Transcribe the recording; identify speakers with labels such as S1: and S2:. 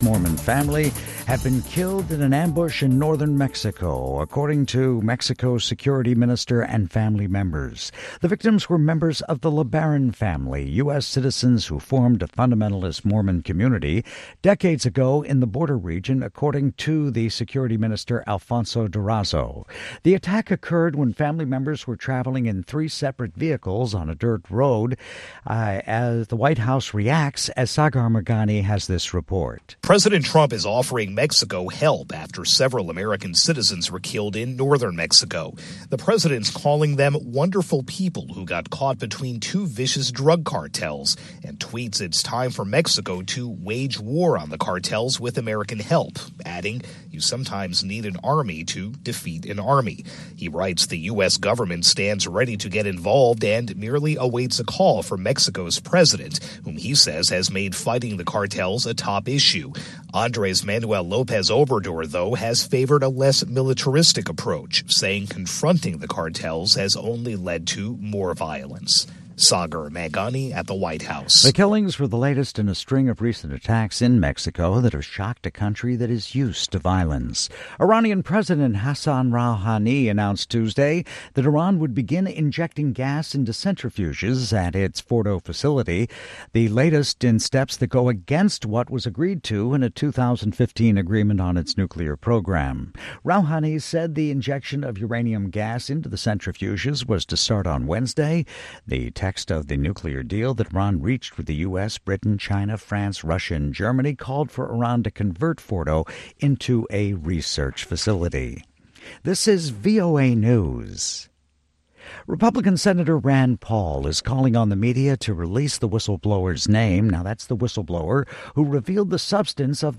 S1: Mormon family have been killed in an ambush in northern Mexico, according to Mexico's security minister and family members. The victims were members of the LeBaron family, U.S. citizens who formed a fundamentalist Mormon community decades ago in the border region, according to the security minister Alfonso Durazo. The attack occurred when family members were traveling in 3 separate vehicles on a dirt road. As the White House reacts, as Sagar Meghani has this report.
S2: President Trump is offering Mexico help after several American citizens were killed in northern Mexico. The president's calling them wonderful people who got caught between 2 vicious drug cartels and tweets it's time for Mexico to wage war on the cartels with American help, adding, "You sometimes need an army to defeat an army." He writes the U.S. government stands ready to get involved and merely awaits a call from Mexico's president, whom he says has made fighting the cartels a top issue. Andres Manuel Lopez Obrador, though, has favored a less militaristic approach, saying confronting the cartels has only led to more violence. Sagar Meghani at the White House.
S1: The killings were the latest in a string of recent attacks in Mexico that have shocked a country that is used to violence. Iranian President Hassan Rouhani announced Tuesday that Iran would begin injecting gas into centrifuges at its Fordo facility, the latest in steps that go against what was agreed to in a 2015 agreement on its nuclear program. Rouhani said the injection of uranium gas into the centrifuges was to start on Wednesday. The text of the nuclear deal that Iran reached with the U.S., Britain, China, France, Russia, and Germany called for Iran to convert Fordo into a research facility. This is VOA News. Republican Senator Rand Paul is calling on the media to release the whistleblower's name. Now, that's the whistleblower who revealed the substance of